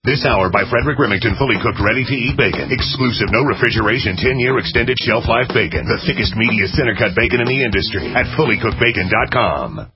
This hour by Frederick Remington, fully cooked, ready-to-eat bacon. Exclusive, no refrigeration, 10-year extended shelf life bacon. The thickest, meatiest center-cut bacon in the industry at fullycookedbacon.com.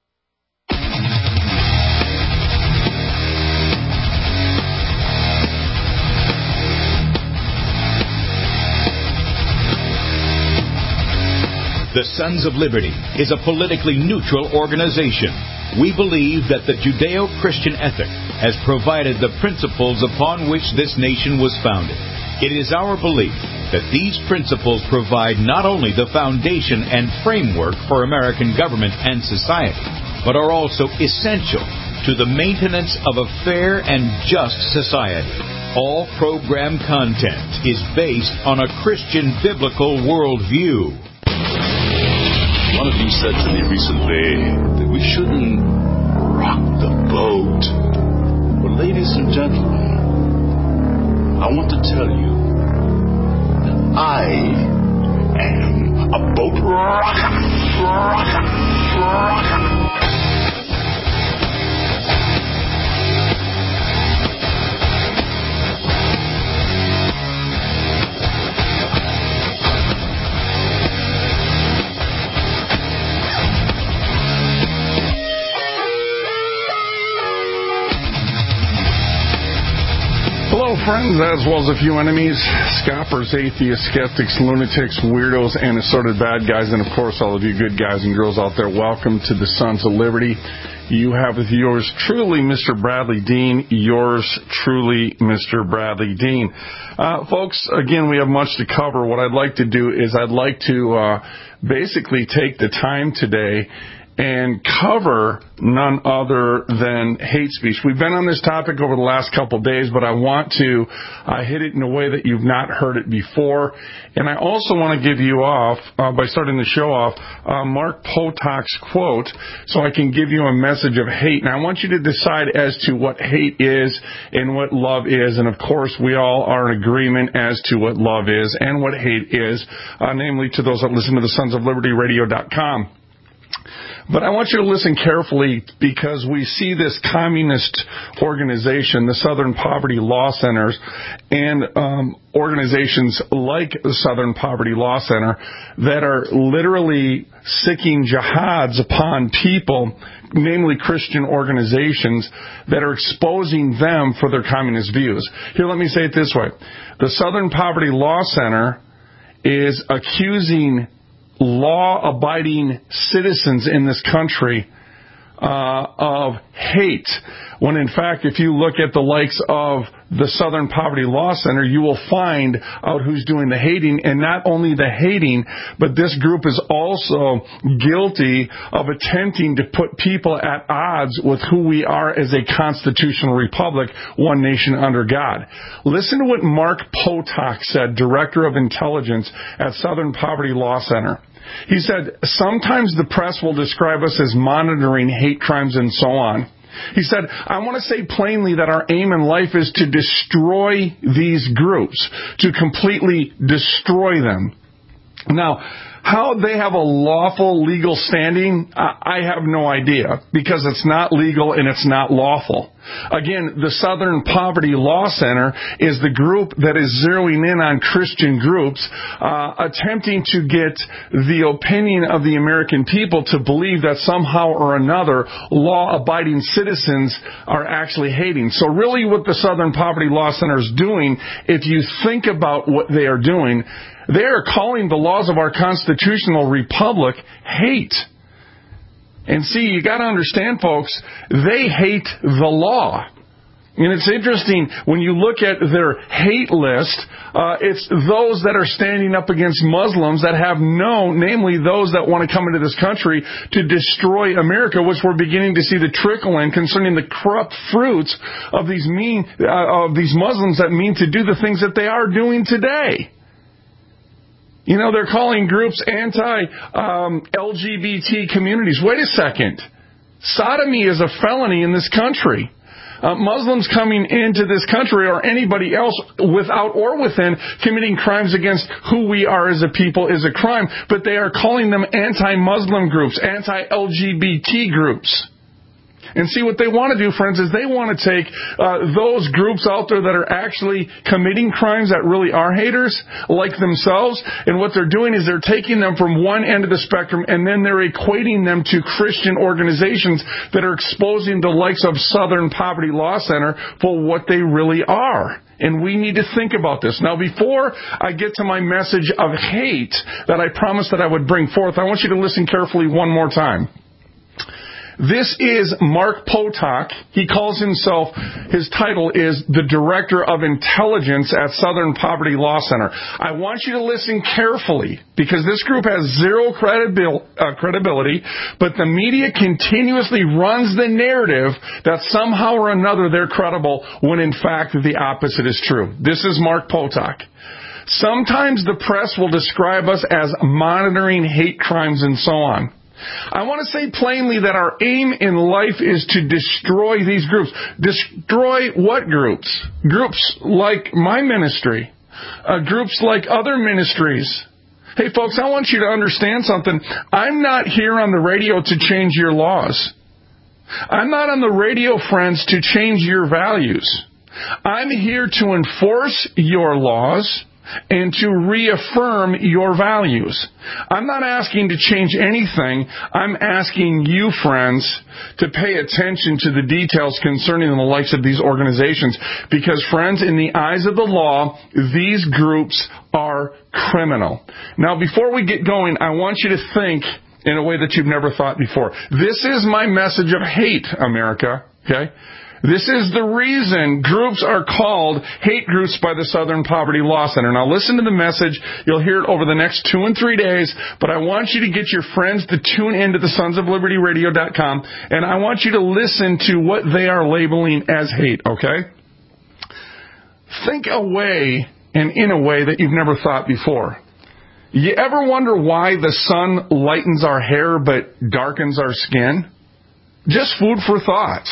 The Sons of Liberty is a politically neutral organization. We believe that the Judeo-Christian ethic has provided the principles upon which this nation was founded. It is our belief that these principles provide not only the foundation and framework for American government and society, but are also essential to the maintenance of a fair and just society. All program content is based on a Christian biblical worldview. One of you said to me recently that we shouldn't rock the boat. Well, ladies and gentlemen, I want to tell you that I am a boat rocker. Hello, friends, as well as a few enemies, scoffers, atheists, skeptics, lunatics, weirdos, and assorted bad guys, and, of course, all of you good guys and girls out there. Welcome to the Sons of Liberty. You have with yours truly, Mr. Bradley Dean, yours truly, Mr. Bradley Dean. Folks, again, we have much to cover. What I'd like to do is I'd like to basically take the time today and cover none other than hate speech. We've been on this topic over the last couple of days, but I want to hit it in a way that you've not heard it before. And I also want to give you off, by starting the show off, Mark Potak's quote, so I can give you a message of hate. And I want you to decide as to what hate is and what love is. And, of course, we all are in agreement as to what love is and what hate is, namely to those that listen to the sonsoflibertyradio.com. But I want you to listen carefully because we see this communist organization, the Southern Poverty Law Centers, and organizations like the Southern Poverty Law Center that are literally siccing jihads upon people, namely Christian organizations, that are exposing them for their communist views. Here, let me say it this way. The Southern Poverty Law Center is accusing law-abiding citizens in this country of hate, when in fact, if you look at the likes of the Southern Poverty Law Center, you will find out who's doing the hating, and not only the hating, but this group is also guilty of attempting to put people at odds with who we are as a constitutional republic, one nation under God. Listen to what Mark Potak said, Director of Intelligence at Southern Poverty Law Center. He said, sometimes the press will describe us as monitoring hate crimes and so on. He said, I want to say plainly that our aim in life is to destroy these groups, to completely destroy them. Now, how they have a lawful legal standing, I have no idea, because it's not legal and it's not lawful. Again, the Southern Poverty Law Center is the group that is zeroing in on Christian groups, attempting to get the opinion of the American people to believe that somehow or another law-abiding citizens are actually hating. So really what the Southern Poverty Law Center is doing, if you think about what they are doing, they are calling the laws of our constitutional republic hate. And see, you got to understand, folks, they hate the law. And it's interesting, when you look at their hate list, it's those that are standing up against Muslims that have known, namely those that want to come into this country to destroy America, which we're beginning to see the trickle in concerning the corrupt fruits of these Muslims that mean to do the things that they are doing today. You know, they're calling groups anti-LGBT communities. Wait a second. Sodomy is a felony in this country. Muslims coming into this country or anybody else without or within committing crimes against who we are as a people is a crime. But they are calling them anti-Muslim groups, anti-LGBT groups. And see, what they want to do, friends, is they want to take those groups out there that are actually committing crimes that really are haters, like themselves, and what they're doing is they're taking them from one end of the spectrum, and then they're equating them to Christian organizations that are exposing the likes of Southern Poverty Law Center for what they really are. And we need to think about this. Now, before I get to my message of hate that I promised that I would bring forth, I want you to listen carefully one more time. This is Mark Potok. He calls himself, his title is the Director of Intelligence at Southern Poverty Law Center. I want you to listen carefully because this group has zero credibility, but the media continuously runs the narrative that somehow or another they're credible when in fact the opposite is true. This is Mark Potok. Sometimes the press will describe us as monitoring hate crimes and so on. I want to say plainly that our aim in life is to destroy these groups. Destroy what groups? Groups like my ministry. Groups like other ministries. Hey, folks, I want you to understand something. I'm not here on the radio to change your laws. I'm not on the radio, friends, to change your values. I'm here to enforce your laws and to reaffirm your values. I'm not asking to change anything. I'm asking you, friends, to pay attention to the details concerning the likes of these organizations. Because, friends, in the eyes of the law, these groups are criminal. Now, before we get going, I want you to think in a way that you've never thought before. This is my message of hate, America. Okay? This is the reason groups are called hate groups by the Southern Poverty Law Center. Now listen to the message. You'll hear it over the next 2 and 3 days, but I want you to get your friends to tune into the sonsoflibertyradio.com, and I want you to listen to what they are labeling as hate, okay? Think away and in a way that you've never thought before. You ever wonder why the sun lightens our hair but darkens our skin? Just food for thought.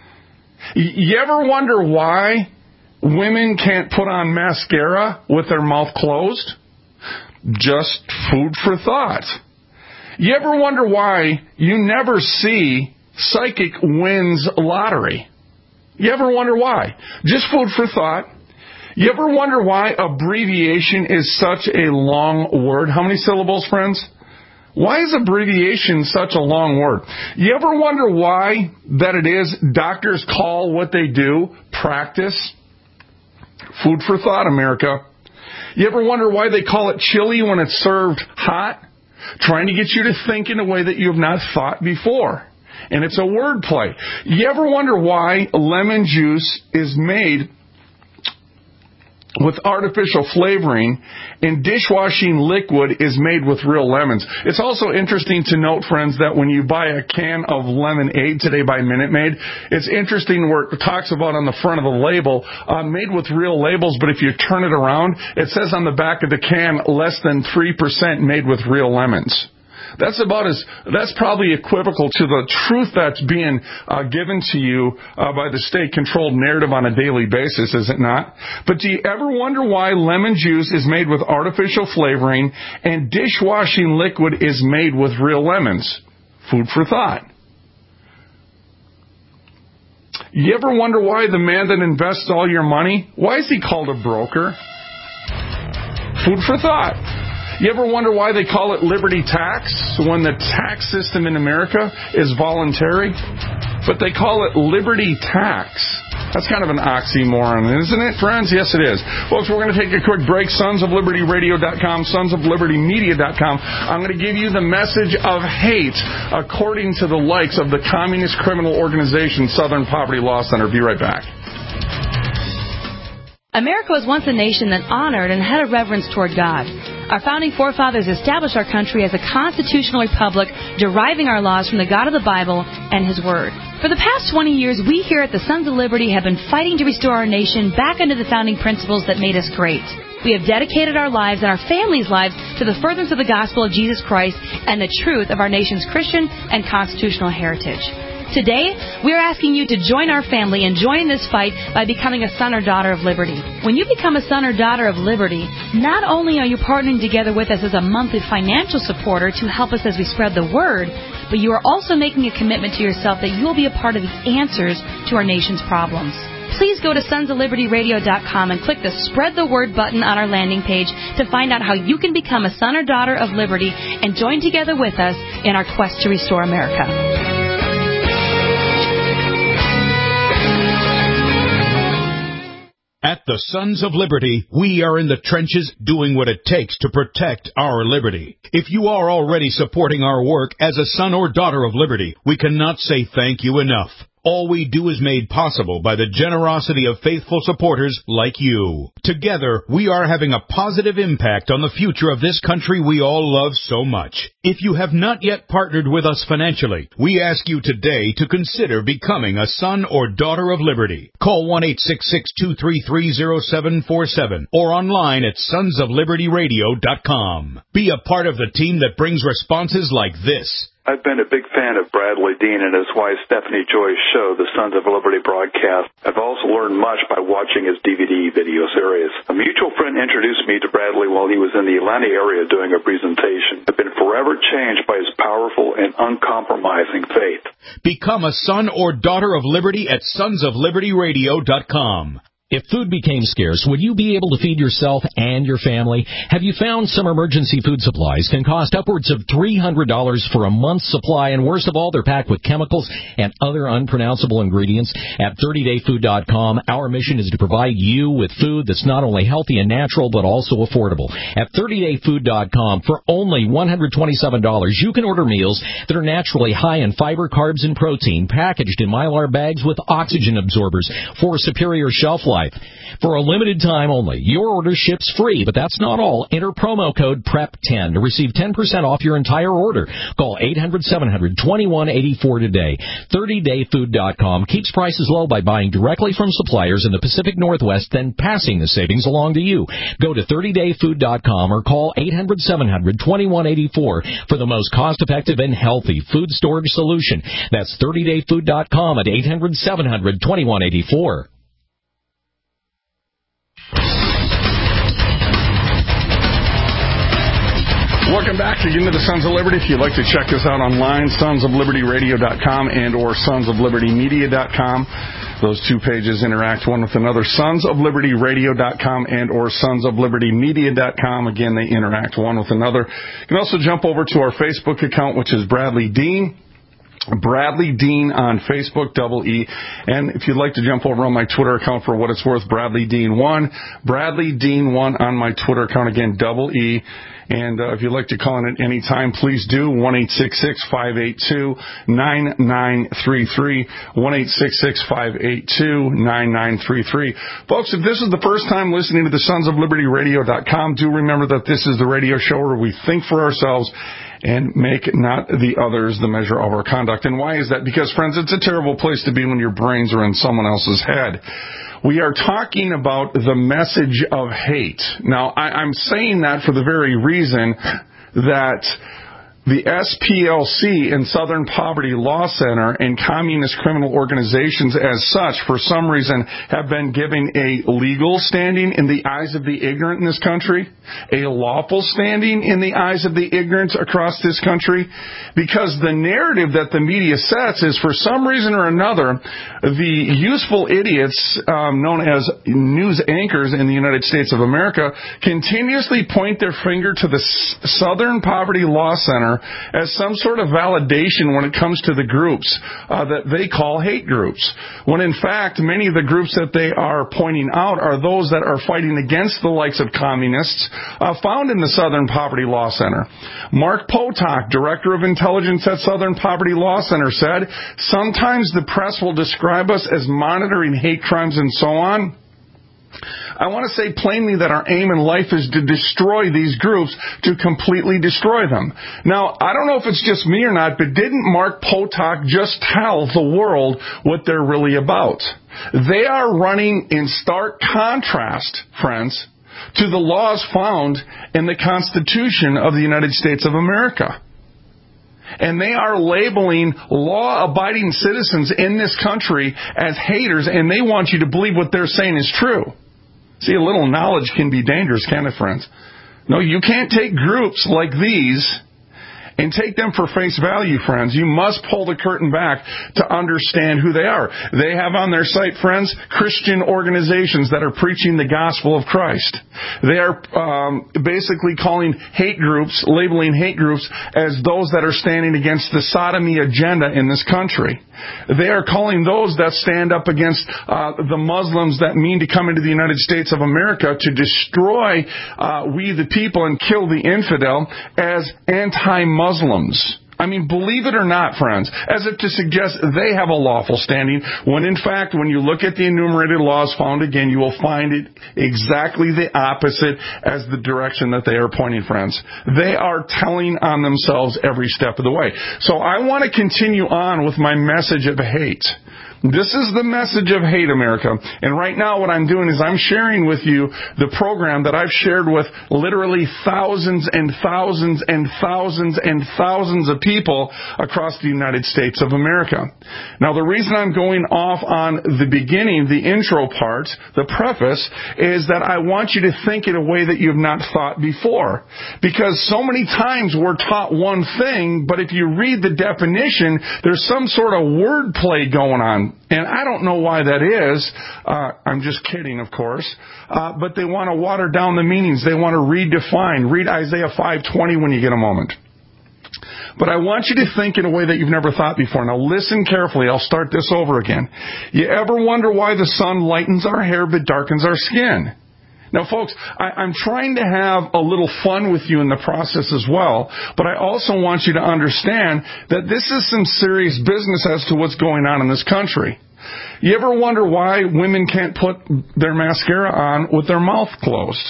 You ever wonder why women can't put on mascara with their mouth closed? Just food for thought. You ever wonder why you never see psychic wins lottery? You ever wonder why? Just food for thought. You ever wonder why abbreviation is such a long word? How many syllables, friends? Why is abbreviation such a long word? You ever wonder why that it is doctors call what they do practice? Food for thought, America. You ever wonder why they call it chili when it's served hot? Trying to get you to think in a way that you have not thought before. And it's a word play. You ever wonder why lemon juice is made with artificial flavoring and dishwashing liquid is made with real lemons? It's also interesting to note, friends, that when you buy a can of lemonade today by Minute Maid, it's interesting where it talks about on the front of the label, made with real labels, but if you turn it around, it says on the back of the can, less than 3% made with real lemons. That's probably equivocal to the truth that's being given to you by the state-controlled narrative on a daily basis, is it not? But do you ever wonder why lemon juice is made with artificial flavoring and dishwashing liquid is made with real lemons? Food for thought. You ever wonder why the man that invests all your money, why is he called a broker? Food for thought. You ever wonder why they call it liberty tax when the tax system in America is voluntary? But they call it liberty tax. That's kind of an oxymoron, isn't it, friends? Yes, it is. Folks, we're going to take a quick break. sonsoflibertyradio.com, sonsoflibertymedia.com. I'm going to give you the message of hate according to the likes of the communist criminal organization Southern Poverty Law Center. Be right back. America was once a nation that honored and had a reverence toward God. Our founding forefathers established our country as a constitutional republic, deriving our laws from the God of the Bible and His Word. For the past 20 years, we here at the Sons of Liberty have been fighting to restore our nation back under the founding principles that made us great. We have dedicated our lives and our families' lives to the furtherance of the gospel of Jesus Christ and the truth of our nation's Christian and constitutional heritage. Today, we are asking you to join our family and join in this fight by becoming a son or daughter of liberty. When you become a son or daughter of liberty, not only are you partnering together with us as a monthly financial supporter to help us as we spread the word, but you are also making a commitment to yourself that you will be a part of the answers to our nation's problems. Please go to sonsoflibertyradio.com and click the Spread the Word button on our landing page to find out how you can become a son or daughter of liberty and join together with us in our quest to restore America. At the Sons of Liberty, we are in the trenches doing what it takes to protect our liberty. If you are already supporting our work as a son or daughter of liberty, we cannot say thank you enough. All we do is made possible by the generosity of faithful supporters like you. Together, we are having a positive impact on the future of this country we all love so much. If you have not yet partnered with us financially, we ask you today to consider becoming a son or daughter of liberty. Call 1-866-233-0747 or online at sonsoflibertyradio.com. Be a part of the team that brings responses like this. I've been a big fan of Bradley Dean and his wife Stephanie Joy's show, The Sons of Liberty broadcast. I've also learned much by watching his DVD video series. A mutual friend introduced me to Bradley while he was in the Atlanta area doing a presentation. I've been forever changed by his powerful and uncompromising faith. Become a son or daughter of liberty at sonsoflibertyradio.com. If food became scarce, would you be able to feed yourself and your family? Have you found some emergency food supplies can cost upwards of $300 for a month's supply, and worst of all, they're packed with chemicals and other unpronounceable ingredients? At 30dayfood.com, our mission is to provide you with food that's not only healthy and natural, but also affordable. At 30dayfood.com, for only $127, you can order meals that are naturally high in fiber, carbs, and protein, packaged in Mylar bags with oxygen absorbers for superior shelf life. For a limited time only, your order ships free, but that's not all. Enter promo code PREP10 to receive 10% off your entire order. Call 800-700-2184 today. 30dayfood.com keeps prices low by buying directly from suppliers in the Pacific Northwest, then passing the savings along to you. Go to 30dayfood.com or call 800-700-2184 for the most cost-effective and healthy food storage solution. That's 30dayfood.com at 800-700-2184. Welcome back again to the Sons of Liberty. If you'd like to check us out online, sonsoflibertyradio.com and or sonsoflibertymedia.com. Those two pages interact one with another. Sonsoflibertyradio.com and or sonsoflibertymedia.com. Again, they interact one with another. You can also jump over to our Facebook account, which is Bradley Dean. Bradley Dean on Facebook, double E. And if you'd like to jump over on my Twitter account for what it's worth, Bradley Dean 1. Bradley Dean 1 on my Twitter account, again, double E. And if you'd like to call in at any time, please do. 1-866-582-9933. 1-866-582-9933. Folks, if this is the first time listening to the sonsoflibertyradio.com, do remember that this is the radio show where we think for ourselves and make not the others the measure of our conduct. And why is that? Because, friends, it's a terrible place to be when your brains are in someone else's head. We are talking about the message of hate. Now, I'm saying that for the very reason that the SPLC and Southern Poverty Law Center and communist criminal organizations as such, for some reason, have been given a legal standing in the eyes of the ignorant in this country, a lawful standing in the eyes of the ignorant across this country, because the narrative that the media sets is, for some reason or another, the useful idiots known as news anchors in the United States of America continuously point their finger to the Southern Poverty Law Center as some sort of validation when it comes to the groups that they call hate groups, when in fact many of the groups that they are pointing out are those that are fighting against the likes of communists found in the Southern Poverty Law Center. Mark Potok, Director of Intelligence at Southern Poverty Law Center, said, "Sometimes the press will describe us as monitoring hate crimes and so on. I want to say plainly that our aim in life is to destroy these groups, to completely destroy them." Now, I don't know if it's just me or not, but didn't Mark Potok just tell the world what they're really about? They are running in stark contrast, friends, to the laws found in the Constitution of the United States of America. And they are labeling law-abiding citizens in this country as haters, and they want you to believe what they're saying is true. See, a little knowledge can be dangerous, can't it, friends? No, you can't take groups like these and take them for face value, friends. You must pull the curtain back to understand who they are. They have on their site, friends, Christian organizations that are preaching the gospel of Christ. They are basically calling hate groups, labeling hate groups as those that are standing against the sodomy agenda in this country. They are calling those that stand up against the Muslims that mean to come into the United States of America to destroy we the people and kill the infidel as anti-Muslims. I mean, believe it or not, friends, as if to suggest they have a lawful standing, when in fact, when you look at the enumerated laws found again, you will find it exactly the opposite as the direction that they are pointing, friends. They are telling on themselves every step of the way. So I want to continue on with my message of hate. This is the message of hate, America. And right now what I'm doing is I'm sharing with you the program that I've shared with literally thousands and thousands and thousands and thousands of people across the United States of America. Now, the reason I'm going off on the beginning, the intro part, the preface, is that I want you to think in a way that you have not thought before. Because so many times we're taught one thing, but if you read the definition, there's some sort of wordplay going on. And I don't know why that is. I'm just kidding, of course. But they want to water down the meanings. They want to redefine. Read Isaiah 5:20 when you get a moment. But I want you to think in a way that you've never thought before. Now listen carefully. I'll start this over again. You ever wonder why the sun lightens our hair but darkens our skin? Now, folks, I'm trying to have a little fun with you in the process as well, but I also want you to understand that this is some serious business as to what's going on in this country. You ever wonder why women can't put their mascara on with their mouth closed?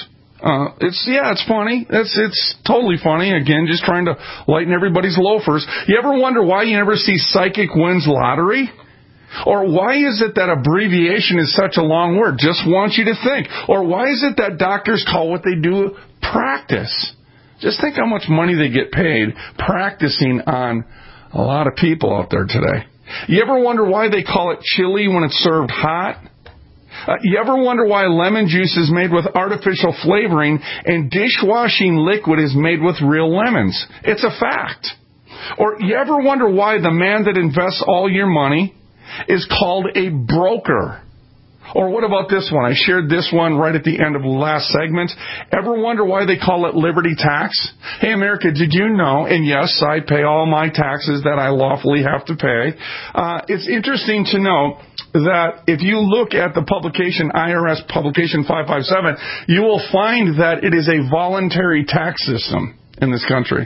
It's funny. It's totally funny. Again, just trying to lighten everybody's loafers. You ever wonder why you never see psychic wins lottery? Or why is it that abbreviation is such a long word? Just want you to think. Or why is it that doctors call what they do practice? Just think how much money they get paid practicing on a lot of people out there today. You ever wonder why they call it chili when it's served hot? You ever wonder why lemon juice is made with artificial flavoring and dishwashing liquid is made with real lemons? It's a fact. Or you ever wonder why the man that invests all your money is called a broker? Or what about this one? I shared this one right at the end of the last segment. Ever wonder why they call it liberty tax? Hey, America, did you know, and yes, I pay all my taxes that I lawfully have to pay. It's interesting to know that if you look at the publication, IRS Publication 557, you will find that it is a voluntary tax system in this country.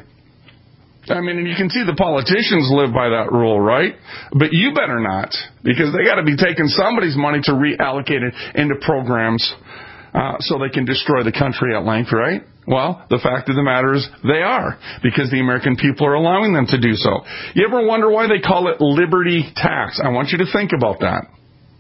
I mean, and you can see the politicians live by that rule, right? But you better not, because they got to be taking somebody's money to reallocate it into programs so they can destroy the country at length, right? Well, the fact of the matter is they are, because the American people are allowing them to do so. You ever wonder why they call it liberty tax? I want you to think about that.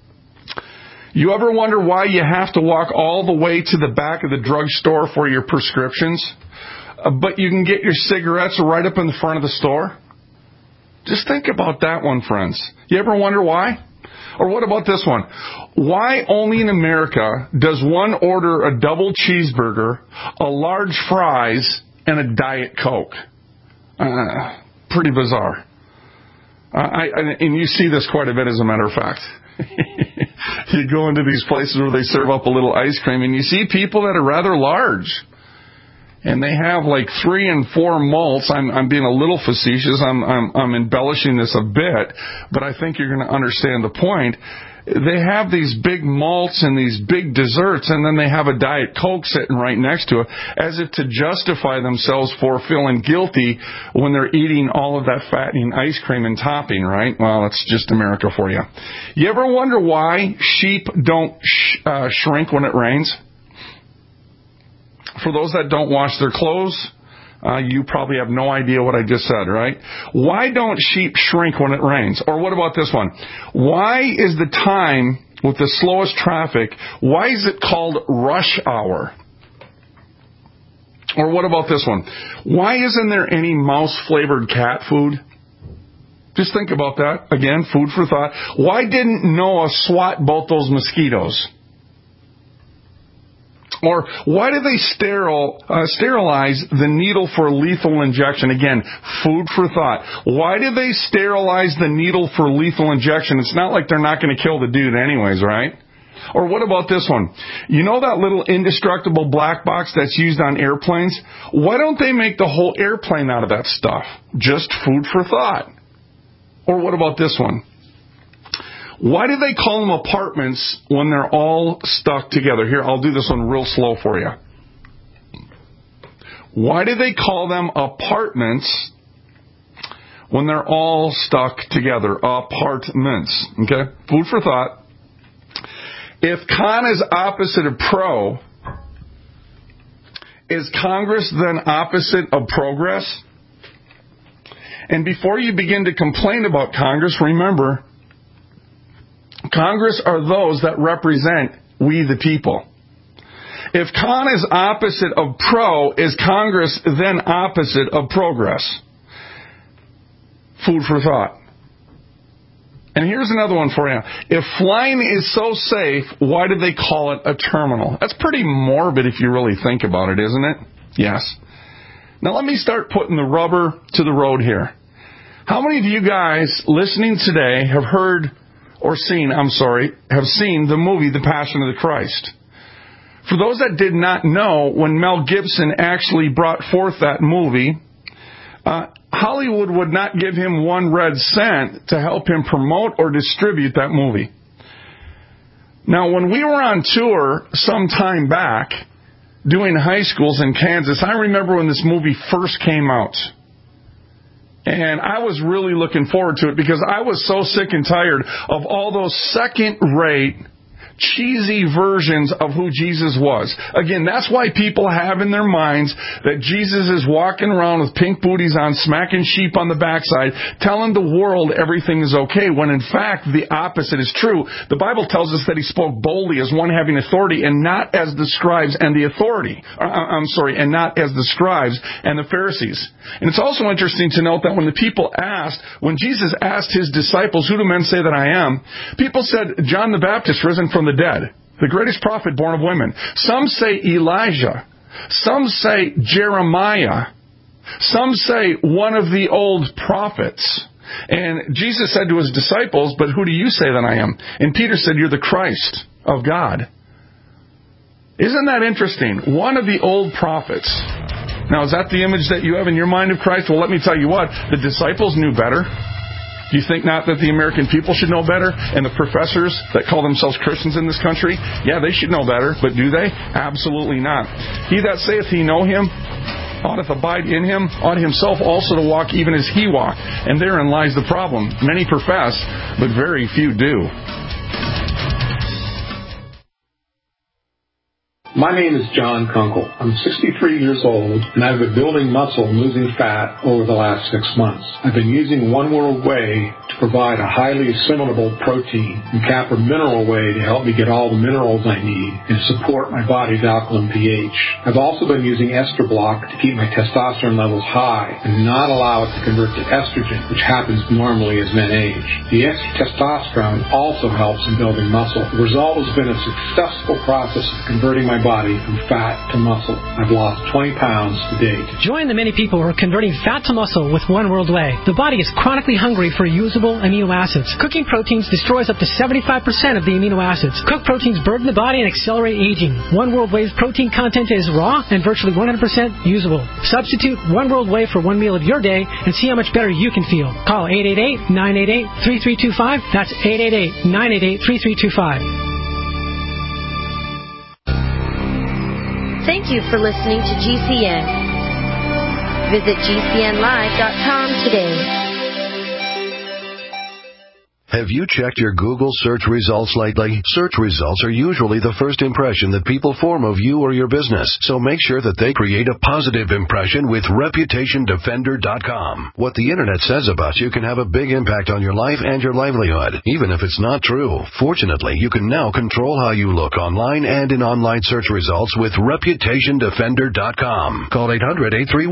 You ever wonder why you have to walk all the way to the back of the drugstore for your prescriptions? But you can get your cigarettes right up in the front of the store? Just think about that one, friends. You ever wonder why? Or what about this one? Why only in America does one order a double cheeseburger, a large fries, and a Diet Coke? Pretty bizarre. And you see this quite a bit, as a matter of fact. You go into these places where they serve up a little ice cream, and you see people that are rather large. And they have like 3 and 4 malts. I'm being a little facetious. I'm embellishing this a bit, but I think you're going to understand the point. They have these big malts and these big desserts, and then they have a Diet Coke sitting right next to it, as if to justify themselves for feeling guilty when they're eating all of that fattening ice cream and topping, right? Well, that's just America for you. You ever wonder why sheep don't shrink when it rains? For those that don't wash their clothes, you probably have no idea what I just said, right? Why don't sheep shrink when it rains? Or what about this one? Why is the time with the slowest traffic, why is it called rush hour? Or what about this one? Why isn't there any mouse-flavored cat food? Just think about that. Again, food for thought. Why didn't Noah swat both those mosquitoes? Or why do they sterilize the needle for lethal injection? Again, food for thought. Why do they sterilize the needle for lethal injection? It's not like they're not going to kill the dude anyways, right? Or what about this one? You know that little indestructible black box that's used on airplanes? Why don't they make the whole airplane out of that stuff? Just food for thought. Or what about this one? Why do they call them apartments when they're all stuck together? Here, I'll do this one real slow for you. Why do they call them apartments when they're all stuck together? Apartments. Okay? Food for thought. If con is opposite of pro, is Congress then opposite of progress? And before you begin to complain about Congress, remember, Congress are those that represent we the people. If con is opposite of pro, is Congress then opposite of progress? Food for thought. And here's another one for you. If flying is so safe, why did they call it a terminal? That's pretty morbid if you really think about it, isn't it? Yes. Now let me start putting the rubber to the road here. How many of you guys listening today have seen the movie The Passion of the Christ? For those that did not know, when Mel Gibson actually brought forth that movie, Hollywood would not give him one red cent to help him promote or distribute that movie. Now, when we were on tour some time back doing high schools in Kansas, I remember when this movie first came out. And I was really looking forward to it because I was so sick and tired of all those second-rate, cheesy versions of who Jesus was. Again, that's why people have in their minds that Jesus is walking around with pink booties on, smacking sheep on the backside, telling the world everything is okay, when in fact the opposite is true. The Bible tells us that he spoke boldly as one having authority and not as the scribes and the and not as the scribes and the Pharisees. And it's also interesting to note that when Jesus asked his disciples, who do men say that I am? People said, John the Baptist risen from the dead, the greatest prophet born of women. Some say Elijah. Some say Jeremiah. Some say one of the old prophets. And Jesus said to his disciples, but who do you say that I am? And Peter said, you're the Christ of God. Isn't that interesting? One of the old prophets. Now, is that the image that you have in your mind of Christ? Well, let me tell you what. The disciples knew better. Do you think not that the American people should know better? And the professors that call themselves Christians in this country? Yeah, they should know better. But do they? Absolutely not. He that saith he know him oughteth abide in him, ought himself also to walk even as he walked. And therein lies the problem. Many profess, but very few do. My name is John Kunkel. I'm 63 years old, and I've been building muscle and losing fat over the last 6 months. I've been using One World Whey to provide a highly assimilable protein and Capra Mineral Whey to help me get all the minerals I need and support my body's alkaline pH. I've also been using Ester Block to keep my testosterone levels high and not allow it to convert to estrogen, which happens normally as men age. The extra testosterone also helps in building muscle. The result has been a successful process of converting my body from fat to muscle. I've lost 20 pounds to date. Join the many people who are converting fat to muscle with One World Whey. The body is chronically hungry for usable amino acids. Cooking proteins destroys up to 75% of the amino acids. Cooked proteins burden the body and accelerate aging. One World Whey's protein content is raw and virtually 100% usable. Substitute One World Whey for one meal of your day and see how much better you can feel. Call 888-988-3325. That's 888-988-3325. Thank you for listening to GCN. Visit GCNlive.com today. Have you checked your Google search results lately? Search results are usually the first impression that people form of you or your business, so make sure that they create a positive impression with ReputationDefender.com. What the Internet says about you can have a big impact on your life and your livelihood, even if it's not true. Fortunately, you can now control how you look online and in online search results with ReputationDefender.com. Call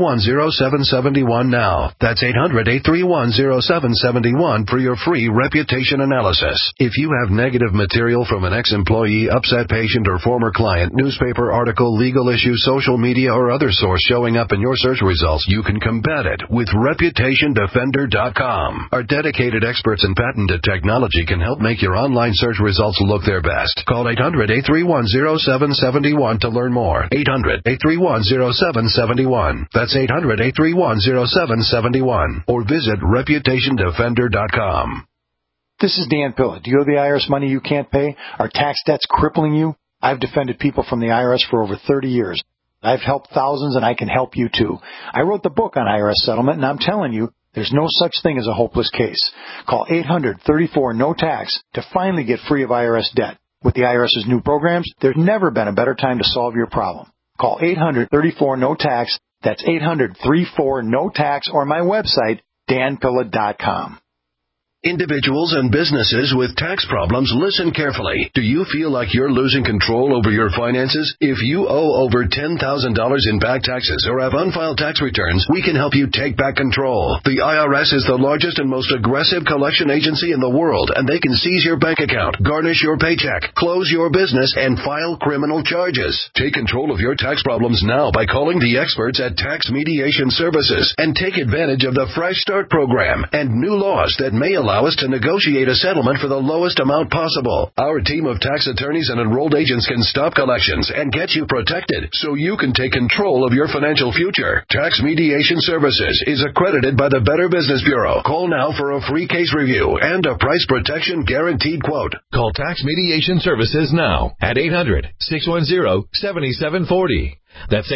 800-831-0771 now. That's 800-831-0771 for your free Reputation reputation analysis. If you have negative material from an ex-employee, upset patient, or former client, newspaper article, legal issue, social media, or other source showing up in your search results, you can combat it with ReputationDefender.com. Our dedicated experts in patented technology can help make your online search results look their best. Call 800-831-0771 to learn more. 800-831-0771. That's 800-831-0771. Or visit ReputationDefender.com. This is Dan Pilla. Do you owe the IRS money you can't pay? Are tax debts crippling you? I've defended people from the IRS for over 30 years. I've helped thousands, and I can help you too. I wrote the book on IRS settlement, and I'm telling you, there's no such thing as a hopeless case. Call 800-34-NO-TAX to finally get free of IRS debt. With the IRS's new programs, there's never been a better time to solve your problem. Call 800-34-NO-TAX. That's 800-34-NO-TAX, or my website, danpilla.com. Individuals and businesses with tax problems, listen carefully. Do you feel like you're losing control over your finances? If you owe over $10,000 in back taxes or have unfiled tax returns, we can help you take back control. The IRS is the largest and most aggressive collection agency in the world, and they can seize your bank account, garnish your paycheck, close your business, and file criminal charges. Take control of your tax problems now by calling the experts at Tax Mediation Services and take advantage of the Fresh Start program and new laws that may allow us to negotiate a settlement for the lowest amount possible. Our team of tax attorneys and enrolled agents can stop collections and get you protected so you can take control of your financial future. Tax Mediation Services is accredited by the Better Business Bureau. Call now for a free case review and a price protection guaranteed quote. Call Tax Mediation Services now at 800-610-7740. That's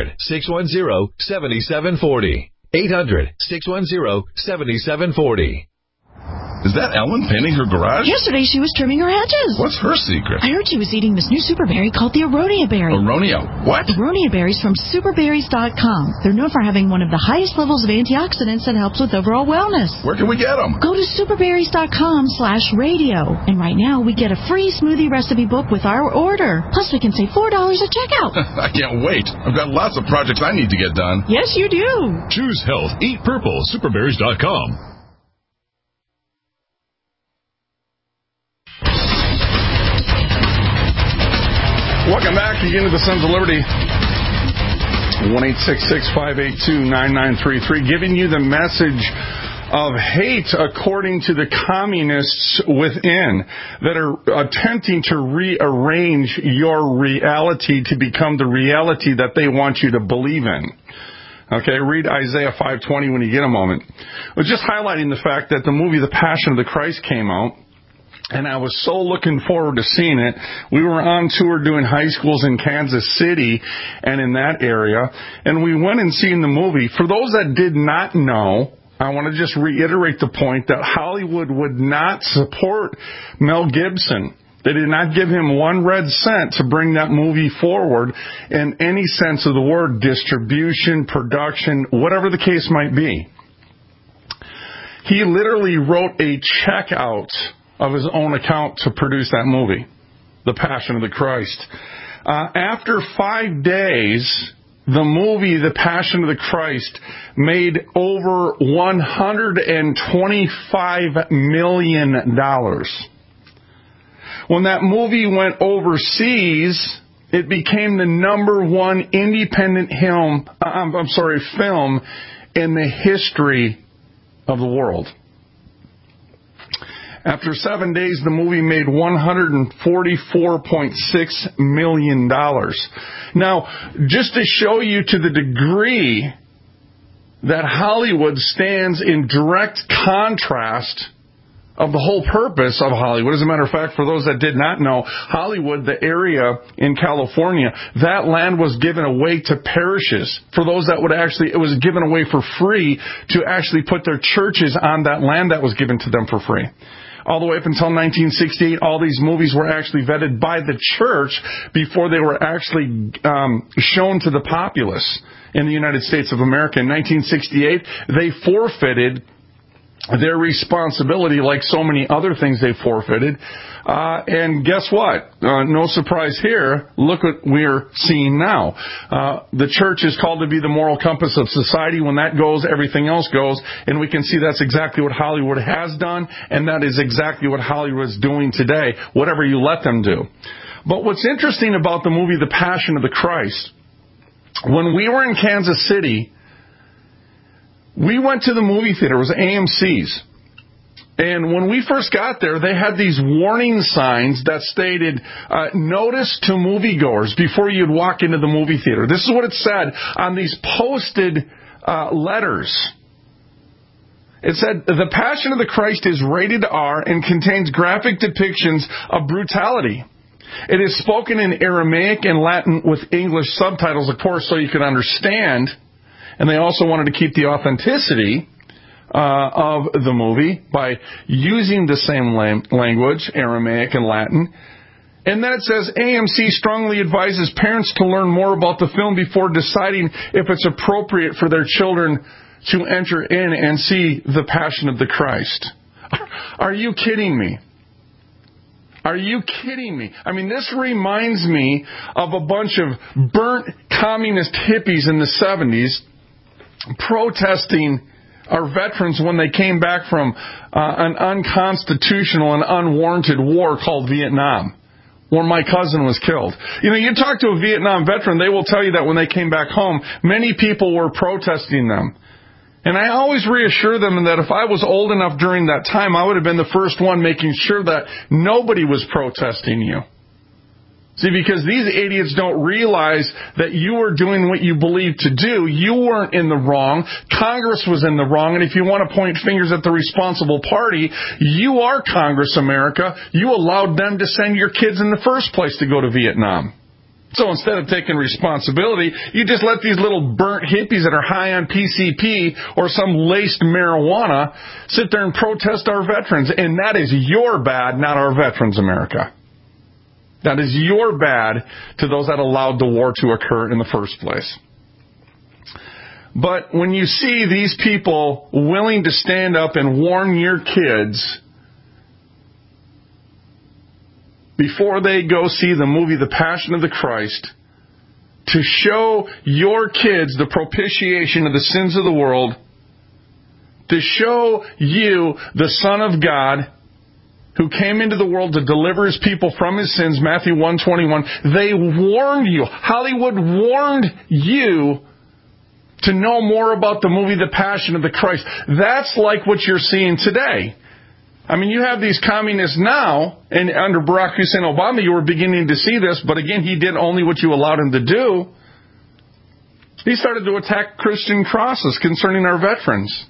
800-610-7740. 800-610-7740. Is that Ellen painting her garage? Yesterday she was trimming her hedges. What's her secret? I heard she was eating this new super berry called the Aronia berry. Aronia what? Aronia berries from superberries.com. They're known for having one of the highest levels of antioxidants that helps with overall wellness. Where can we get them? Go to superberries.com/radio. And right now we get a free smoothie recipe book with our order. Plus we can save $4 at checkout. I can't wait. I've got lots of projects I need to get done. Yes, you do. Choose health. Eat purple. Superberries.com. Welcome back again to the Sons of Liberty. 1-866-582-9933, giving you the message of hate according to the communists within that are attempting to rearrange your reality to become the reality that they want you to believe in. Okay, read Isaiah 5:20 when you get a moment. I was just highlighting the fact that the movie The Passion of the Christ came out, and I was so looking forward to seeing it. We were on tour doing high schools in Kansas City and in that area, and we went and seen the movie. For those that did not know, I want to just reiterate the point that Hollywood would not support Mel Gibson. They did not give him one red cent to bring that movie forward in any sense of the word, distribution, production, whatever the case might be. He literally wrote a check out of his own account to produce that movie, The Passion of the Christ. After 5 days, the movie, The Passion of the Christ, made over $125 million. When that movie went overseas, it became the #1 independent film in the history of the world. After 7 days, the movie made $144.6 million. Now, just to show you to the degree that Hollywood stands in direct contrast of the whole purpose of Hollywood. As a matter of fact, for those that did not know, Hollywood, the area in California, that land was given away to parishes. For those that would actually, it was given away for free to actually put their churches on that land that was given to them for free. All the way up until 1968, all these movies were actually vetted by the church before they were actually shown to the populace in the United States of America. In 1968, they forfeited their responsibility like so many other things they forfeited. And guess what? No surprise here. Look what we're seeing now. The church is called to be the moral compass of society. When that goes, everything else goes. And we can see that's exactly what Hollywood has done, and that is exactly what Hollywood is doing today, whatever you let them do. But what's interesting about the movie The Passion of the Christ, when we were in Kansas City, we went to the movie theater. It was AMC's. And when we first got there, they had these warning signs that stated, notice to moviegoers before you'd walk into the movie theater. This is what it said on these posted letters. It said, The Passion of the Christ is rated R and contains graphic depictions of brutality. It is spoken in Aramaic and Latin with English subtitles, of course, so you can understand. And they also wanted to keep the authenticity of the movie by using the same language, Aramaic and Latin. And then it says, AMC strongly advises parents to learn more about the film before deciding if it's appropriate for their children to enter in and see The Passion of the Christ. Are you kidding me? Are you kidding me? I mean, this reminds me of a bunch of burnt communist hippies in the 70s protesting our veterans when they came back from an unconstitutional and unwarranted war called Vietnam, where my cousin was killed. You know, you talk to a Vietnam veteran, they will tell you that when they came back home, many people were protesting them. And I always reassure them that if I was old enough during that time, I would have been the first one making sure that nobody was protesting you. See, because these idiots don't realize that you were doing what you believed to do. You weren't in the wrong. Congress was in the wrong. And if you want to point fingers at the responsible party, you are Congress, America. You allowed them to send your kids in the first place to go to Vietnam. So instead of taking responsibility, you just let these little burnt hippies that are high on PCP or some laced marijuana sit there and protest our veterans. And that is your bad, not our veterans, America. That is your bad to those that allowed the war to occur in the first place. But when you see these people willing to stand up and warn your kids before they go see the movie The Passion of the Christ, to show your kids the propitiation of the sins of the world, to show you the Son of God who came into the world to deliver his people from his sins, Matthew 1:21, they warned you. Hollywood warned you to know more about the movie The Passion of the Christ. That's like what you're seeing today. I mean, you have these communists now, and under Barack Hussein Obama, you were beginning to see this, but again, he did only what you allowed him to do. He started to attack Christian crosses concerning our veterans.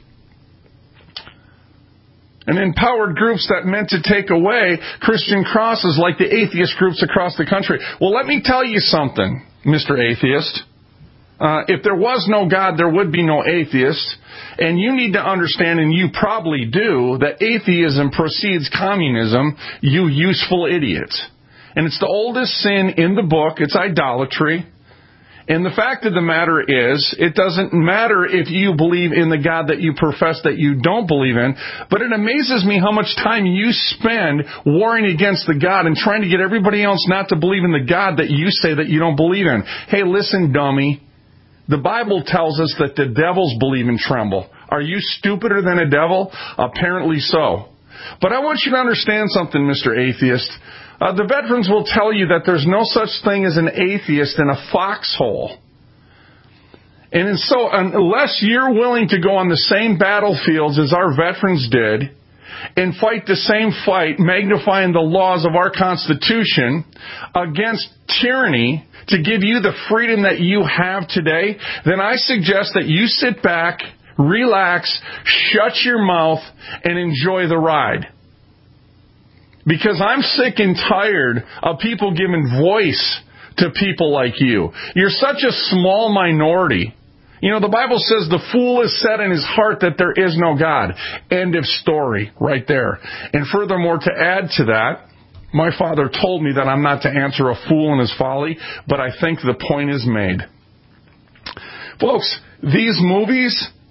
And empowered groups that meant to take away Christian crosses like the atheist groups across the country. Well, let me tell you something, Mr. Atheist. If there was no God, there would be no atheists. And you need to understand, and you probably do, that atheism precedes communism, you useful idiot. And it's the oldest sin in the book. It's idolatry. And the fact of the matter is, it doesn't matter if you believe in the God that you profess that you don't believe in, but it amazes me how much time you spend warring against the God and trying to get everybody else not to believe in the God that you say that you don't believe in. Hey, listen, dummy. The Bible tells us that the devils believe and tremble. Are you stupider than a devil? Apparently so. But I want you to understand something, Mr. Atheist. The veterans will tell you that there's no such thing as an atheist in a foxhole. And so unless you're willing to go on the same battlefields as our veterans did and fight the same fight, magnifying the laws of our Constitution against tyranny to give you the freedom that you have today, then I suggest that you sit back, relax, shut your mouth, and enjoy the ride. Because I'm sick and tired of people giving voice to people like you. You're such a small minority. You know, the Bible says the fool has said in his heart that there is no God. End of story right there. And furthermore, to add to that, my father told me that I'm not to answer a fool in his folly, but I think the point is made. Folks, these movies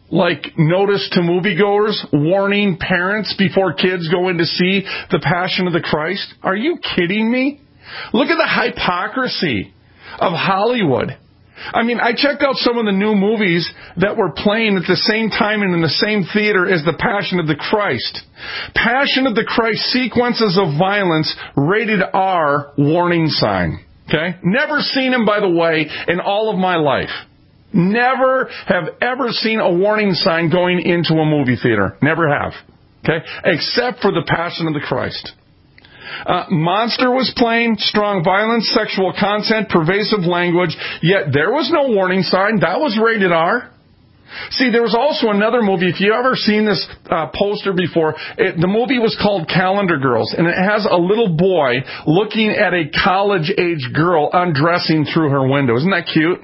like notice to moviegoers, warning parents before kids go in to see The Passion of the Christ? Are you kidding me? Look at the hypocrisy of Hollywood. I mean, I checked out some of the new movies that were playing at the same time and in the same theater as The Passion of the Christ. Passion of the Christ, sequences of violence, rated R, warning sign. Okay? Never seen them, by the way, in all of my life. Never have ever seen a warning sign going into a movie theater. Never have. Okay? Except for The Passion of the Christ. Monster was playing, strong violence, sexual content, pervasive language, yet there was no warning sign. That was rated R. See, there was also another movie, if you ever seen this poster before, the movie was called Calendar Girls, and it has a little boy looking at a college-age girl undressing through her window. Isn't that cute?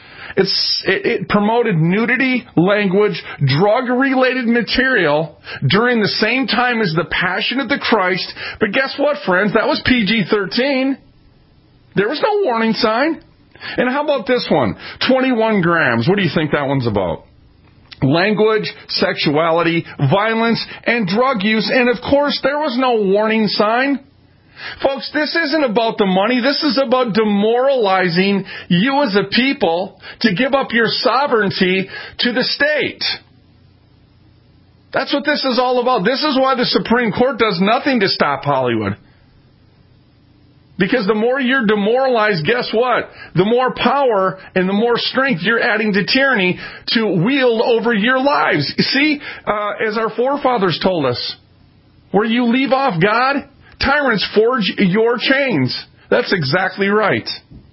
It promoted nudity, language, drug-related material during the same time as The Passion of the Christ. But guess what, friends? That was PG-13. There was no warning sign. And how about this one? 21 Grams. What do you think that one's about? Language, sexuality, violence, and drug use. And of course, there was no warning sign. Folks, this isn't about the money. This is about demoralizing you as a people to give up your sovereignty to the state. That's what this is all about. This is why the Supreme Court does nothing to stop Hollywood. Because the more you're demoralized, guess what? The more power and the more strength you're adding to tyranny to wield over your lives. See, as our forefathers told us, where you leave off God, tyrants forge your chains. That's exactly right.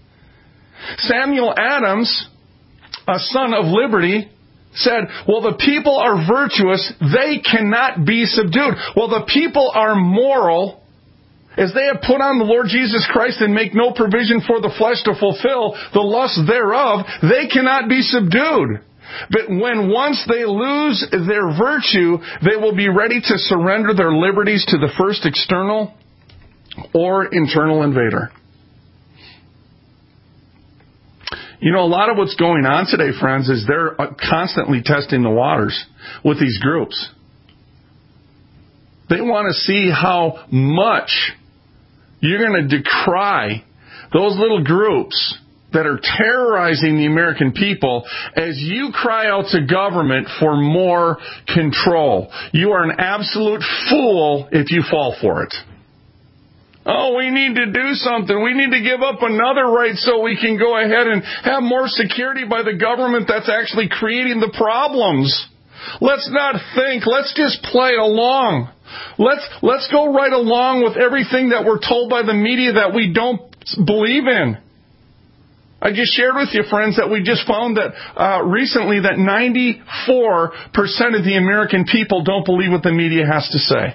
Samuel Adams, a son of liberty, said, well, the people are virtuous. They cannot be subdued. Well, the people are moral. As they have put on the Lord Jesus Christ and make no provision for the flesh to fulfill the lusts thereof, they cannot be subdued. But when once they lose their virtue, they will be ready to surrender their liberties to the first external or internal invader. You know, a lot of what's going on today, friends, is they're constantly testing the waters with these groups. They want to see how much you're going to decry those little groups that are terrorizing the American people as you cry out to government for more control. You are an absolute fool if you fall for it. Oh, we need to do something. We need to give up another right so we can go ahead and have more security by the government that's actually creating the problems. Let's not think. Let's just play along. Let's go right along with everything that we're told by the media that we don't believe in. I just shared with you, friends, that we just found that recently that 94% of the American people don't believe what the media has to say.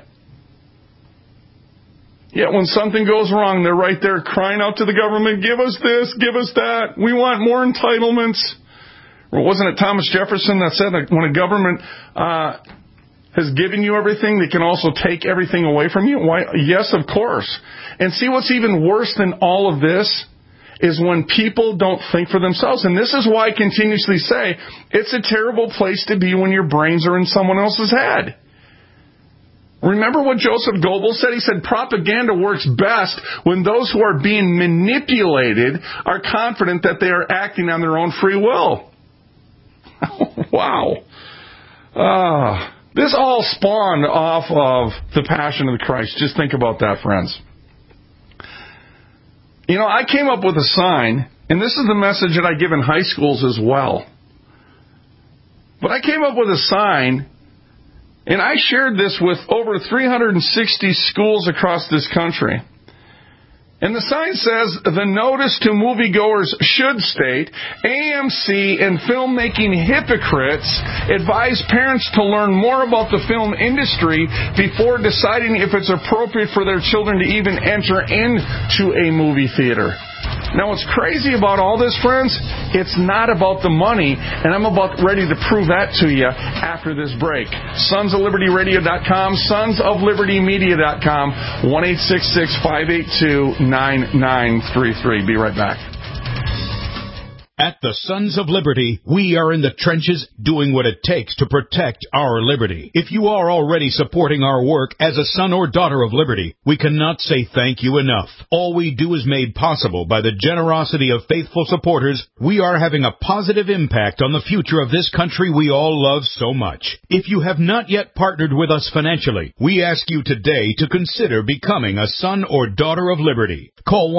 Yet when something goes wrong, they're right there crying out to the government, give us this, give us that. We want more entitlements. Or wasn't it Thomas Jefferson that said that when a government has given you everything, they can also take everything away from you? Why? Yes, of course. And see, what's even worse than all of this is when people don't think for themselves. And this is why I continuously say it's a terrible place to be when your brains are in someone else's head. Remember what Joseph Goebbels said? He said propaganda works best when those who are being manipulated are confident that they are acting on their own free will. Wow. This all spawned off of the Passion of the Christ. Just think about that, friends. You know, I came up with a sign, and this is the message that I give in high schools as well. But I came up with a sign, and I shared this with over 360 schools across this country. And the sign says, the notice to moviegoers should state, AMC and filmmaking hypocrites advise parents to learn more about the film industry before deciding if it's appropriate for their children to even enter into a movie theater. Now, what's crazy about all this, friends, it's not about the money, and I'm about ready to prove that to you after this break. SonsOfLibertyRadio.com, SonsOfLibertyMedia.com, 1-866-582-9933. Be right back. At the Sons of Liberty, we are in the trenches doing what it takes to protect our liberty. If you are already supporting our work as a son or daughter of liberty, we cannot say thank you enough. All we do is made possible by the generosity of faithful supporters. We are having a positive impact on the future of this country we all love so much. If you have not yet partnered with us financially, we ask you today to consider becoming a son or daughter of liberty. Call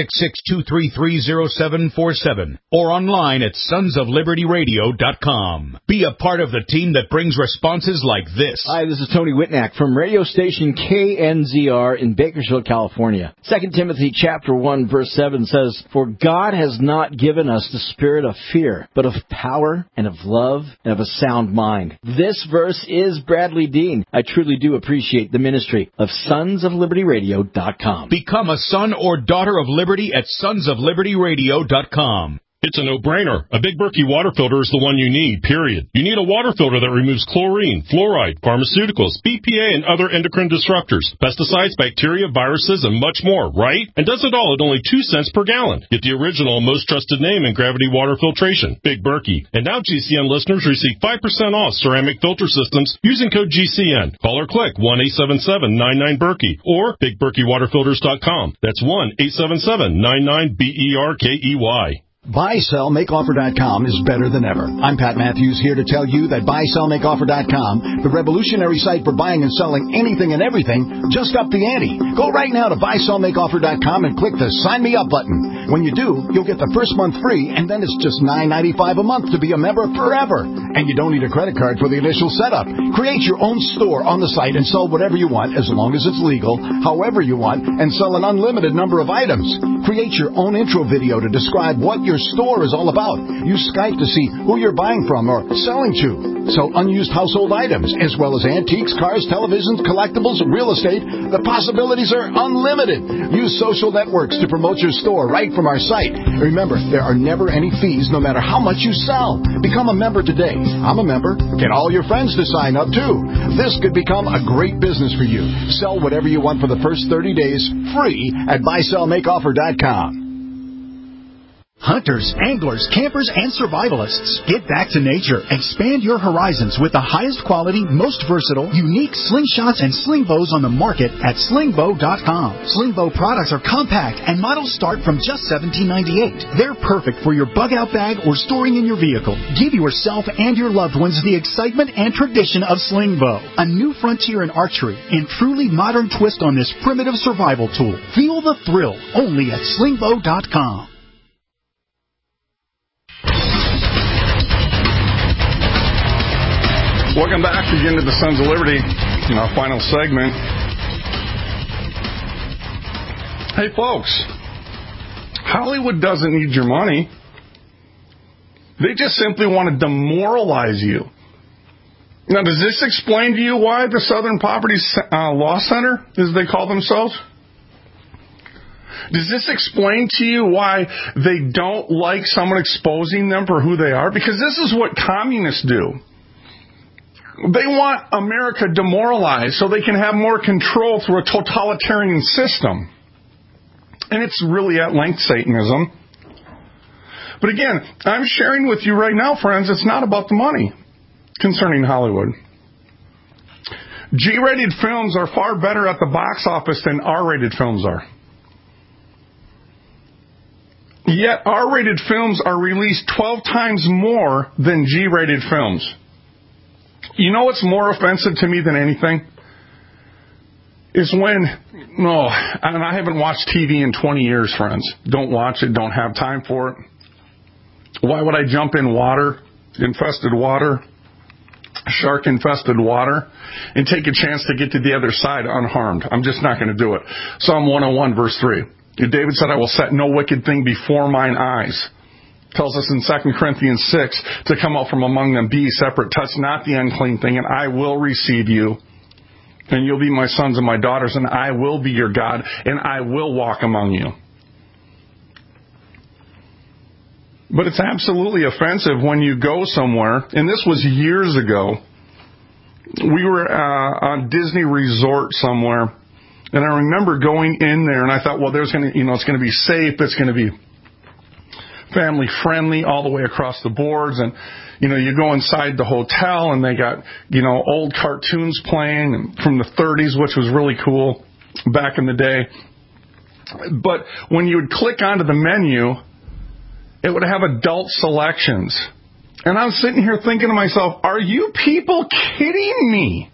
1-866-233-0747 or online at sonsoflibertyradio.com. Be a part of the team that brings responses like this. Hi, this is Tony Whitnack from radio station KNZR in Bakersfield, California. 2 Timothy chapter 1 verse 7 says, "For God has not given us the spirit of fear, but of power and of love and of a sound mind." This verse is Bradley Dean. I truly do appreciate the ministry of sonsoflibertyradio.com. Become a son or daughter of liberty at sonsoflibertyradio.com. It's a no-brainer. A Big Berkey water filter is the one you need, period. You need a water filter that removes chlorine, fluoride, pharmaceuticals, BPA, and other endocrine disruptors, pesticides, bacteria, viruses, and much more, right? And does it all at only 2 cents per gallon. Get the original and most trusted name in gravity water filtration, Big Berkey. And now GCN listeners receive 5% off ceramic filter systems using code GCN. Call or click 1-877-99-BERKEY or BigBerkeyWaterFilters.com. That's 1-877-99-BERKEY. BuySellMakeOffer.com is better than ever. I'm Pat Matthews here to tell you that BuySellMakeOffer.com, the revolutionary site for buying and selling anything and everything, just upped the ante. Go right now to BuySellMakeOffer.com and click the Sign Me Up button. When you do, you'll get the first month free, and then it's just $9.95 a month to be a member forever. And you don't need a credit card for the initial setup. Create your own store on the site and sell whatever you want, as long as it's legal, however you want, and sell an unlimited number of items. Create your own intro video to describe what your store is all about. Use Skype to see who you're buying from or selling to. Sell unused household items, as well as antiques, cars, televisions, collectibles, real estate. The possibilities are unlimited. Use social networks to promote your store right from our site. Remember, there are never any fees, no matter how much you sell. Become a member today. I'm a member. Get all your friends to sign up, too. This could become a great business for you. Sell whatever you want for the first 30 days, free at BuySellMakeOffer.com. Hunters, anglers, campers, and survivalists, get back to nature. Expand your horizons with the highest quality, most versatile, unique slingshots and sling bows on the market at slingbow.com. Slingbow products are compact and models start from just $17.98. They're perfect for your bug-out bag or storing in your vehicle. Give yourself and your loved ones the excitement and tradition of Slingbow, a new frontier in archery and truly modern twist on this primitive survival tool. Feel the thrill only at slingbow.com. Welcome back again to the Sons of Liberty in our final segment. Hey, folks, Hollywood doesn't need your money. They just simply want to demoralize you. Now, does this explain to you why the Southern Poverty Law Center, as they call themselves? Does this explain to you why they don't like someone exposing them for who they are? Because this is what communists do. They want America demoralized so they can have more control through a totalitarian system. And it's really at length Satanism. But again, I'm sharing with you right now, friends, it's not about the money concerning Hollywood. G-rated films are far better at the box office than R-rated films are. Yet R-rated films are released 12 times more than G-rated films. You know what's more offensive to me than anything? Is when, and I haven't watched TV in 20 years, friends. Don't watch it, don't have time for it. Why would I jump in water, infested water, shark-infested water, and take a chance to get to the other side unharmed? I'm just not going to do it. Psalm 101, verse 3. David said, I will set no wicked thing before mine eyes. Tells us in 2 Corinthians 6 to come out from among them, be separate, touch not the unclean thing, and I will receive you. And you'll be my sons and my daughters, and I will be your God, and I will walk among you. But it's absolutely offensive when you go somewhere, and this was years ago. We were on Disney Resort somewhere, and I remember going in there, and I thought, well, there's going to, it's going to be safe, it's going to be family friendly all the way across the boards. And, you know, you go inside the hotel and they got, you know, old cartoons playing from the 30s, which was really cool back in the day. But when you would click onto the menu, it would have adult selections. And I was sitting here thinking to myself, are you people kidding me?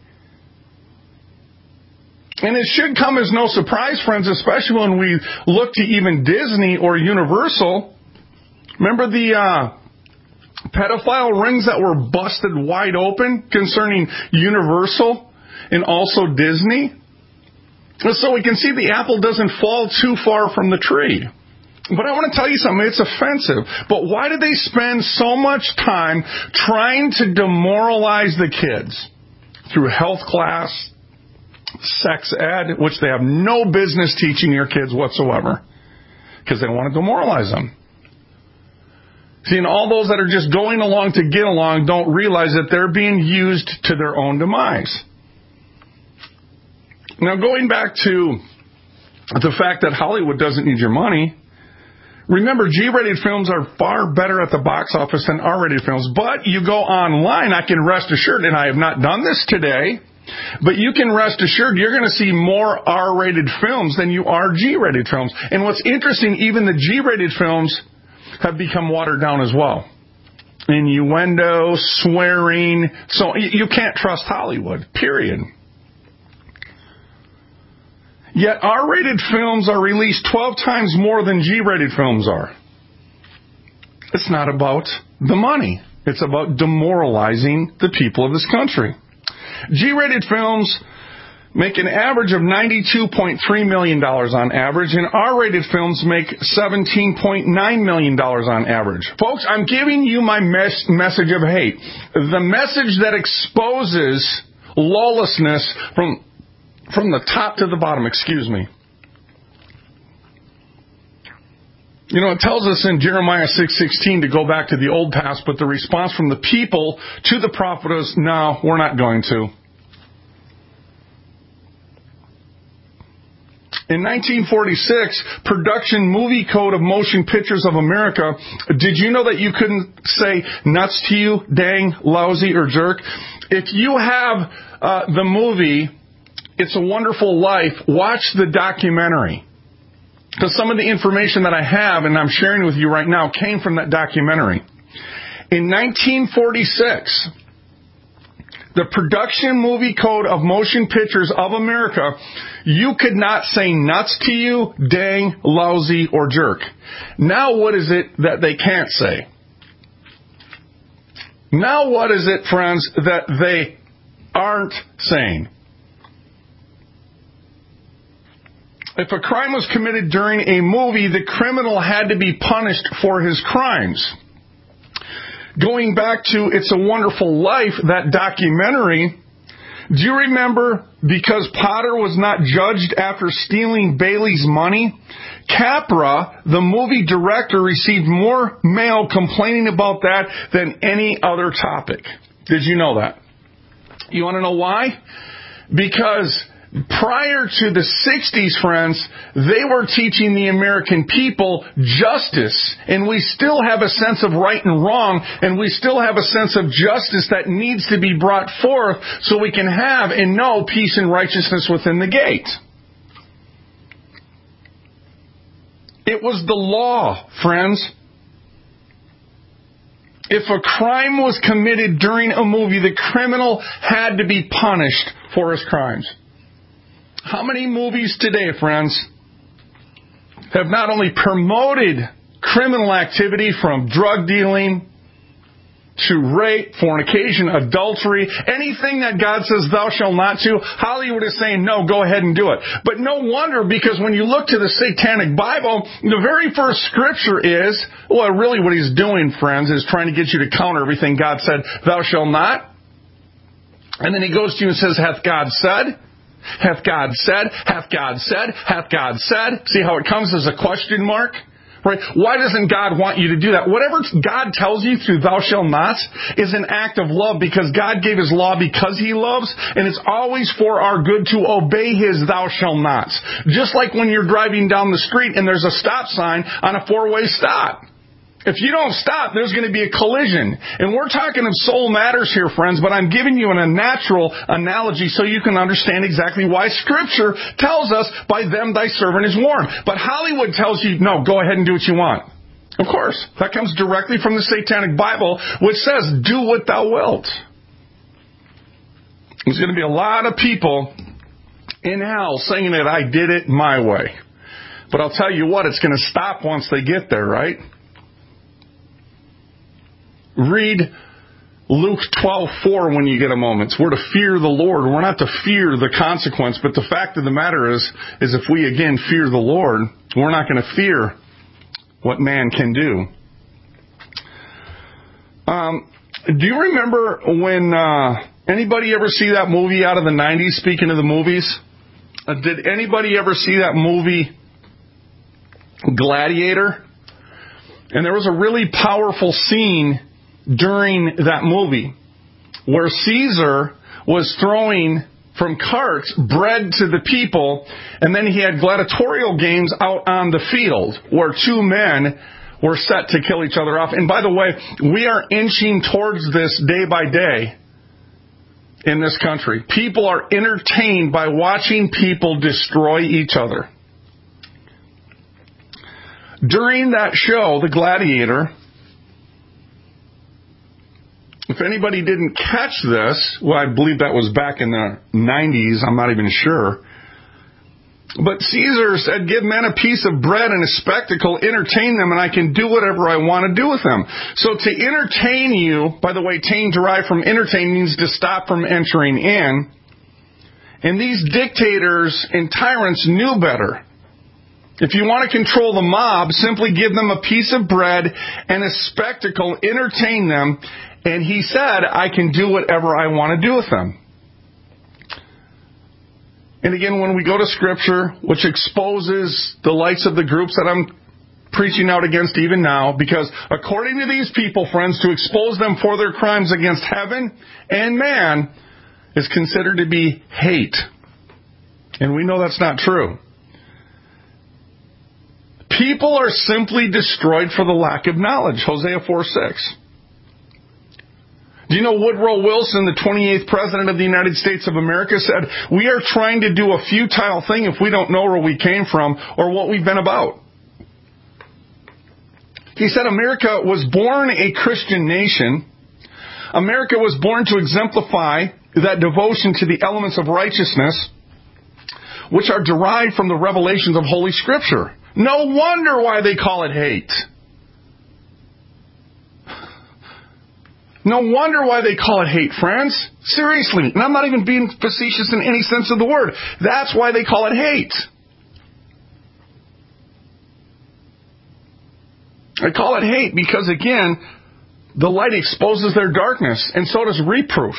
And it should come as no surprise, friends, especially when we look to even Disney or Universal. Remember the pedophile rings that were busted wide open concerning Universal and also Disney? So we can see the apple doesn't fall too far from the tree. But I want to tell you something, it's offensive. But why do they spend so much time trying to demoralize the kids? Through health class, sex ed, which they have no business teaching your kids whatsoever. Because they don't want to demoralize them. See, and all those that are just going along to get along don't realize that they're being used to their own demise. Now, going back to the fact that Hollywood doesn't need your money, remember, G-rated films are far better at the box office than R-rated films. But you go online, I can rest assured, and I have not done this today, but you can rest assured you're going to see more R-rated films than you are G-rated films. And what's interesting, even the G-rated films have become watered down as well. Innuendo, swearing, so you can't trust Hollywood, period. Yet R-rated films are released 12 times more than G-rated films are. It's not about the money. It's about demoralizing the people of this country. G-rated films make an average of $92.3 million on average, and R-rated films make $17.9 million on average. Folks, I'm giving you my message of hate. The message that exposes lawlessness from the top to the bottom, excuse me. You know, it tells us in Jeremiah 6:16 to go back to the old past, but the response from the people to the prophet was, no, we're not going to. In 1946, Production Movie Code of Motion Pictures of America, did you know that you couldn't say nuts to you, dang, lousy, or jerk? If you have the movie It's a Wonderful Life, watch the documentary. Because some of the information that I have and I'm sharing with you right now came from that documentary. In 1946, the Production Movie Code of Motion Pictures of America, you could not say nuts to you, dang, lousy, or jerk. Now what is it that they can't say? Now what is it, friends, that they aren't saying? If a crime was committed during a movie, the criminal had to be punished for his crimes. Going back to It's a Wonderful Life, that documentary, do you remember, because Potter was not judged after stealing Bailey's money, Capra, the movie director, received more mail complaining about that than any other topic. Did you know that? You want to know why? Because prior to the 60s, friends, they were teaching the American people justice, and we still have a sense of right and wrong, and we still have a sense of justice that needs to be brought forth so we can have and know peace and righteousness within the gate. It was the law, friends. If a crime was committed during a movie, the criminal had to be punished for his crimes. How many movies today, friends, have not only promoted criminal activity from drug dealing to rape, fornication, adultery, anything that God says thou shalt not do, Hollywood is saying, no, go ahead and do it. But no wonder, because when you look to the Satanic Bible, the very first scripture is, well, really what he's doing, friends, is trying to get you to counter everything God said, thou shalt not. And then he goes to you and says, hath God said? Hath God said? Hath God said? Hath God said? See how it comes as a question mark? Right? Why doesn't God want you to do that? Whatever God tells you through thou shalt not is an act of love, because God gave his law because he loves, and it's always for our good to obey his thou shalt nots. Just like when you're driving down the street and there's a stop sign on a four-way stop. If you don't stop, there's going to be a collision. And we're talking of soul matters here, friends, but I'm giving you a natural analogy so you can understand exactly why Scripture tells us, by them thy servant is warned. But Hollywood tells you, no, go ahead and do what you want. Of course, that comes directly from the Satanic Bible, which says, do what thou wilt. There's going to be a lot of people in hell saying that I did it my way. But I'll tell you what, it's going to stop once they get there, right? Read Luke 12:4 when you get a moment. We're to fear the Lord. We're not to fear the consequence, but the fact of the matter is if we again fear the Lord, we're not going to fear what man can do. Do you remember when anybody ever see that movie out of the 90s, speaking of the movies? Did anybody ever see that movie Gladiator? And there was a really powerful scene during that movie where Caesar was throwing from carts bread to the people, and then he had gladiatorial games out on the field where two men were set to kill each other off. And by the way, we are inching towards this day by day in this country. People are entertained by watching people destroy each other. During that show, The Gladiator, if anybody didn't catch this, well, I believe that was back in the 90s, I'm not even sure. But Caesar said, give men a piece of bread and a spectacle, entertain them, and I can do whatever I want to do with them. So to entertain you, by the way, tain derived from entertain means to stop from entering in. And these dictators and tyrants knew better. If you want to control the mob, simply give them a piece of bread and a spectacle, entertain them, and he said, I can do whatever I want to do with them. And again, when we go to Scripture, which exposes the lights of the groups that I'm preaching out against even now, because according to these people, friends, to expose them for their crimes against heaven and man is considered to be hate. And we know that's not true. People are simply destroyed for the lack of knowledge. Hosea 4:6. Do you know Woodrow Wilson, the 28th President of the United States of America, said, we are trying to do a futile thing if we don't know where we came from or what we've been about. He said America was born a Christian nation. America was born to exemplify that devotion to the elements of righteousness, which are derived from the revelations of Holy Scripture. No wonder why they call it hate. No wonder why they call it hate, friends. Seriously. And I'm not even being facetious in any sense of the word. That's why they call it hate. I call it hate because, again, the light exposes their darkness, and so does reproof.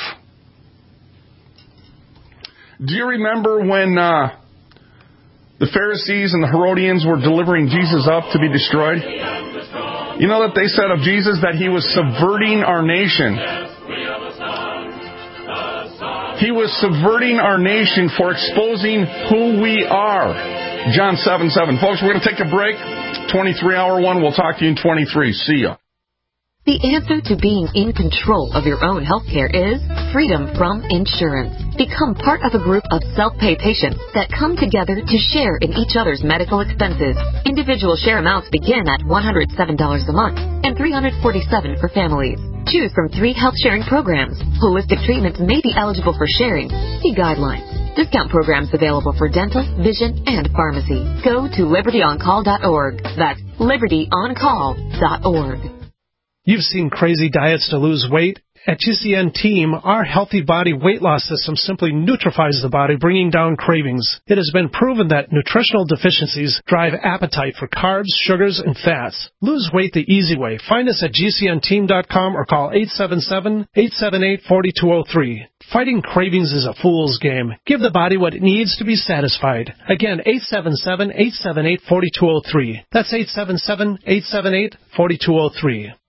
Do you remember when the Pharisees and the Herodians were delivering Jesus up to be destroyed? You know that they said of Jesus that he was subverting our nation. He was subverting our nation for exposing who we are. John 7:7. Folks, we're going to take a break. 23-hour one. We'll talk to you in 23. See ya. The answer to being in control of your own health care is freedom from insurance. Become part of a group of self-pay patients that come together to share in each other's medical expenses. Individual share amounts begin at $107 a month and $347 for families. Choose from 3 health-sharing programs. Holistic treatments may be eligible for sharing. See guidelines. Discount programs available for dental, vision, and pharmacy. Go to libertyoncall.org. That's libertyoncall.org. You've seen crazy diets to lose weight. At GCN Team, our Healthy Body Weight Loss System simply neutralizes the body, bringing down cravings. It has been proven that nutritional deficiencies drive appetite for carbs, sugars, and fats. Lose weight the easy way. Find us at GCNteam.com or call 877-878-4203. Fighting cravings is a fool's game. Give the body what it needs to be satisfied. Again, 877-878-4203. That's 877-878-4203.